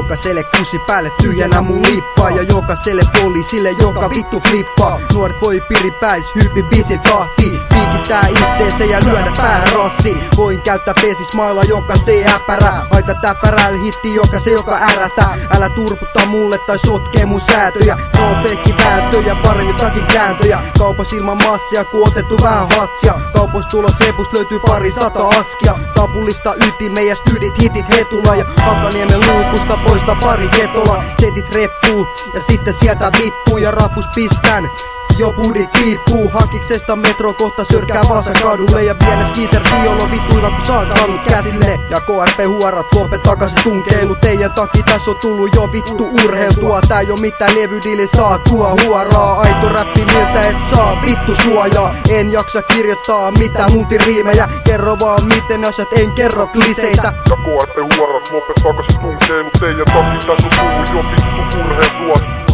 Jokaiselle kussi päälle tyhjänä mun lippaa. Ja jokaiselle poliisille joka vittu flippaa. Nuoret voi piripäis hyypi biisin tahtiin. Piikittää itteensä ja lyödä päähän rassiin. Voin käyttää pesismailla jokaiseen äpärää. Aita täpärällä hitti jokaisen joka ärätää. Älä turputtaa mulle tai sotkee mun säätöjä. No pekki vääntöjä, paremmin takin kääntöjä. Kaupas ilman massia kun otettu vähän hatsia. Kaupos tulos repus löytyy pari 100 askia. Tapulista ytimeen ja stydit hitit hetula. Ja Hakaniemen luukusta poista pari ketola. Setit reppuu ja sitten sieltä vippuu. Ja rapus pistän jo budit piippuu. Hakiksesta metro kohta sörkää Vaasan kadulle. Ja pienes kiisersi jollo vittuiva kun saan kannut käsille. Ja KRP huorat lopet takaisin tunkeilu. Teidän takia tässä on tullut jo vittu urheiltua. Tää ei oo mitään levydili saatua huoraa. Aito räppi miltä et saa vittu suojaa. En jaksa kirjoittaa mitään multiriimejä. Kerro vaan miten asiat, en kerro kliseitä. Ja KRP huorat lopet takaisin tunkeilu. Teidän takia tässä on tullut jo vittu urheiltua.